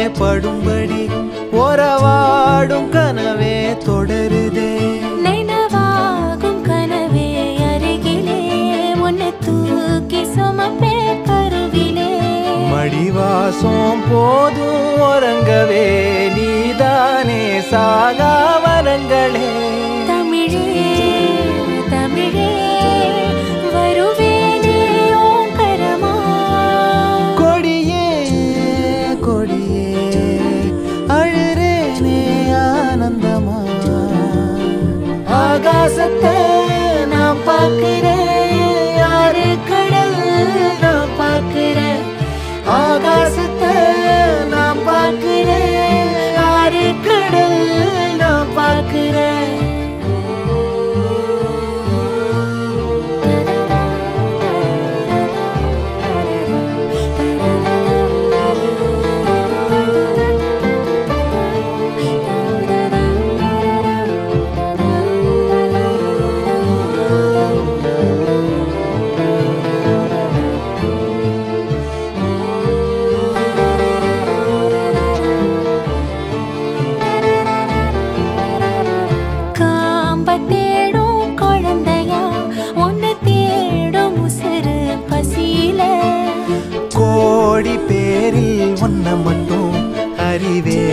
படும்படி உறவாடும் கனவே தொடருதே நினைவாகும் கனவே அருகிலே உன்னை தூக்கி சுமப்பே கருவிலே மடிவாசம் போதும் உறங்கவே நீதானே சாகா வரங்களே தமிழே தமிழே வருவேனே ஓங்கரமா கொடியே கொடியே அழுறேனே ஆனந்தமா ஆகாசத்தை நான் பார்க்கிறேன் யாரு கடல் நான் பார்க்கிறேன் ஆகாசத்தை நான் பார்க்கிறேன் யாரு கடல் நான் பார்க்கிறேன் தேடும் குழந்தையா உன்னை தேடும் உசுறு பசியில கோடி பேரில் ஒன்ன மட்டும் அறிவே